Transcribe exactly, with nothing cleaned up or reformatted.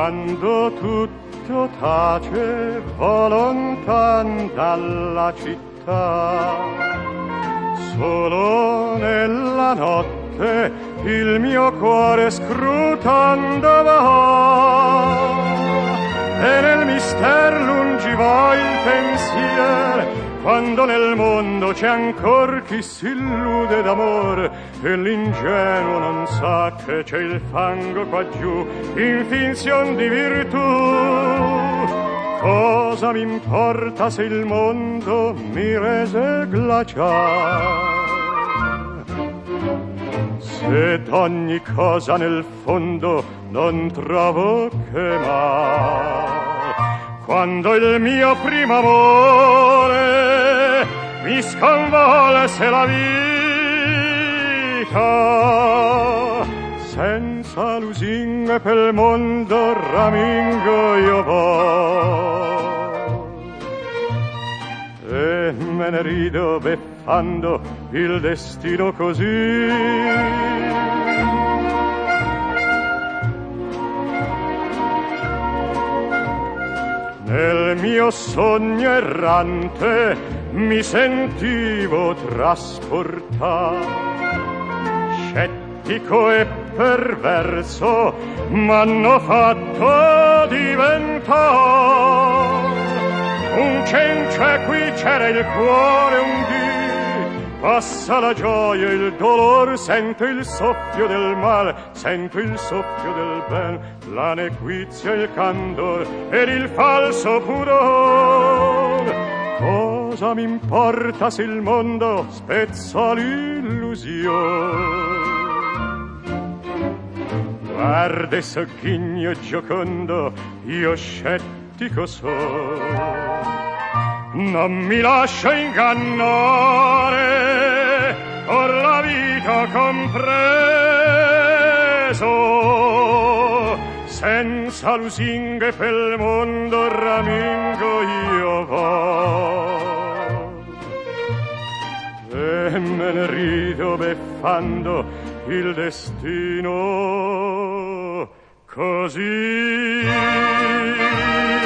quando tutto tace, vo lontan dalla città. Solo nella notte il mio cuore scrutando va, e nel mister lungi va il pensier, quando nel mondo c'è ancor chi si illude d'amor, e l'ingenuo non sa che c'è il fango qua giù in finzion di virtù. Cosa m'importa se il mondo mi rese glaciar, se d'ogni cosa nel fondo non trovo che mal. Quando il mio primo amore mi sconvolse la vita, senza lusinghe pel mondo ramingo io vo, e me ne rido beffando il destino così. Nel mio sogno errante mi sentivo trasportar, scettico e perverso m'hanno fatto diventare un cencio, e qui c'era il cuore un dì. Passa la gioia e il dolor, sento il soffio del mal, sento il soffio del ben, la nequizia e il candor ed il falso pudor. Cosa m'importa se il mondo spezza l'illusione? Guarda e sogghigno giocondo, io scettico sono. Non mi lascio ingannare, or la vita compreso, senza lusinghe pel mondo ramingo io vo, e me ne rido beffando il destino così.